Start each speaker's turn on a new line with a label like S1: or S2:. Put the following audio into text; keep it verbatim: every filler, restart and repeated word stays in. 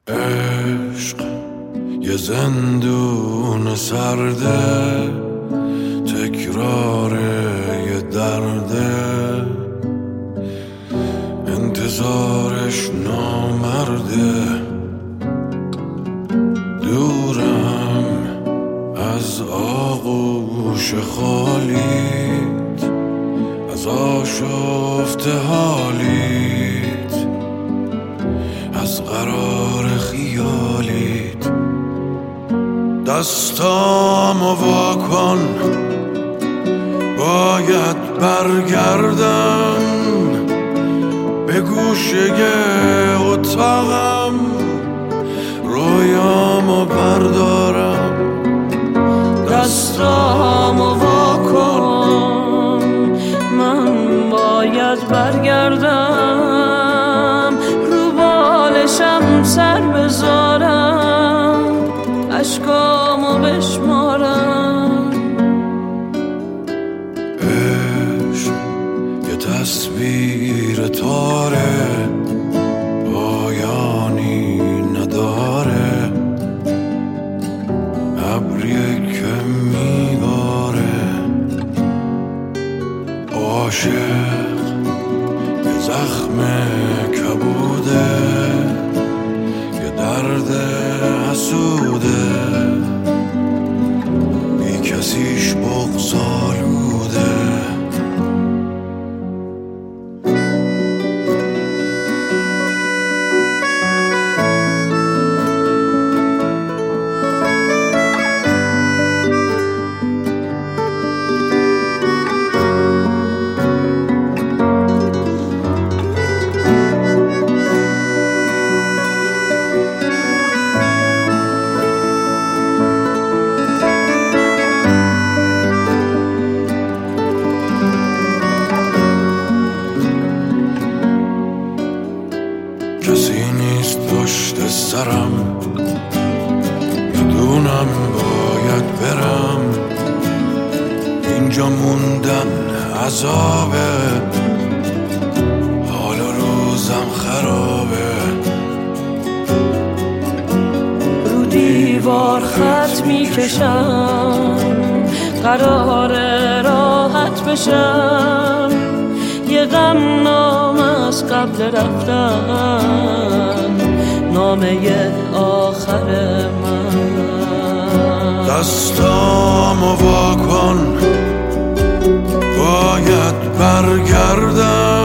S1: عشق یه زندون سرده، تکرار یه درده، انتظارش نامرده. دورم از آغوش خالیت، از آشفته حالیت، از قرار خیالیت. دستامو وا کن، باید برگردم به گوشه اتاقم، رویامو بردارم.
S2: دستامو وا کن، من باید برگردم، رو بالشم سر بذارم، اشکامو بشمارم.
S1: عشق یه تصویر تاره، پایانی نداره، ابریه که میباره. عاشق یه زخم کبوده، یه درد حسوده، بی کسیش بغض‌آلوده. کسی نیست پشت سرم، میدونم باید برم، اینجا موندن عذابه، حال و روزم خرابه.
S2: رو دیوار خط میکشم، قراره راحت بشم، یه غم نام از قبل رفتن، نامه آخر من.
S1: دستامو وا کن، باید برگردم